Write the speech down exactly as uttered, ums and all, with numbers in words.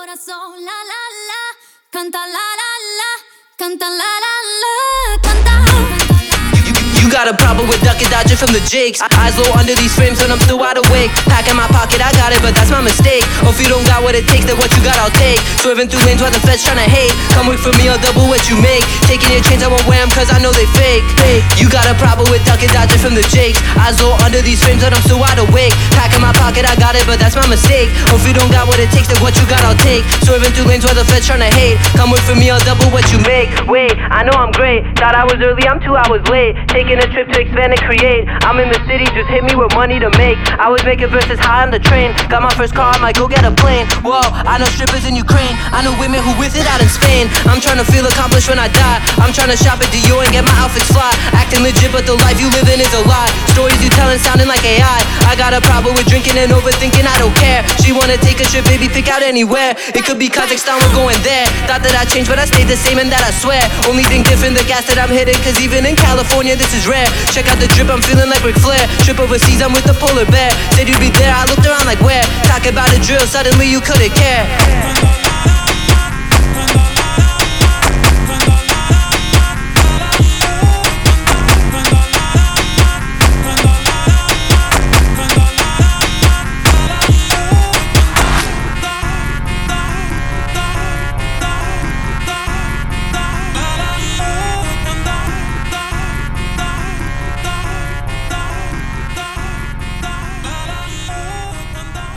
corazón, la la la, canta la la la, canta la la la, canta. You got a problem with ducking, dodging from the jigs. Eyes low under these frames when I'm still wide awake. Pack in my pocket, I got it, but that's my mistake. Oh, if you don't got what it takes, then what you got, I'll take. Swerving through lanes while the feds tryna hate. Come wait for me, I'll double what you make. Taking your chains, I won't wear them cause I know they fake. You got a problem with ducking, dodging from the jigs. Eyes low under these frames when I'm still wide awake. Pack in my pocket, I got it, but that's my mistake. Oh, if you don't got what it takes, then what you got, I'll take. Swerving through lanes while the feds tryna hate. Come wait for me, I'll double what you make. Wait, I know I'm great. Thought I was early, I'm two hours late. Taking a trip to expand and create. I'm in the city, just hit me with money to make. I was making verses high on the train. Got my first car, I might go get a plane. Whoa, I know strippers in Ukraine. I know women who with it out in Spain. I'm trying to feel accomplished when I die. I'm trying to shop at Dior and get my outfits fly. Acting legit, but the life you living is a lie. Stories you telling sounding like A I. I got a problem with drinking and overthinking, I don't care. She wanna take a trip, baby, pick out anywhere. It could be Kazakhstan, we're going there. Thought that I changed, but I stayed the same and that I swear. Only thing different, the gas that I'm hitting. Cause even in California, this is rare. Check out the drip, I'm feeling like Ric Flair. Trip overseas, I'm with the polar bear. Said you'd be there, I looked around like where? Talk about a drill, suddenly you couldn't care.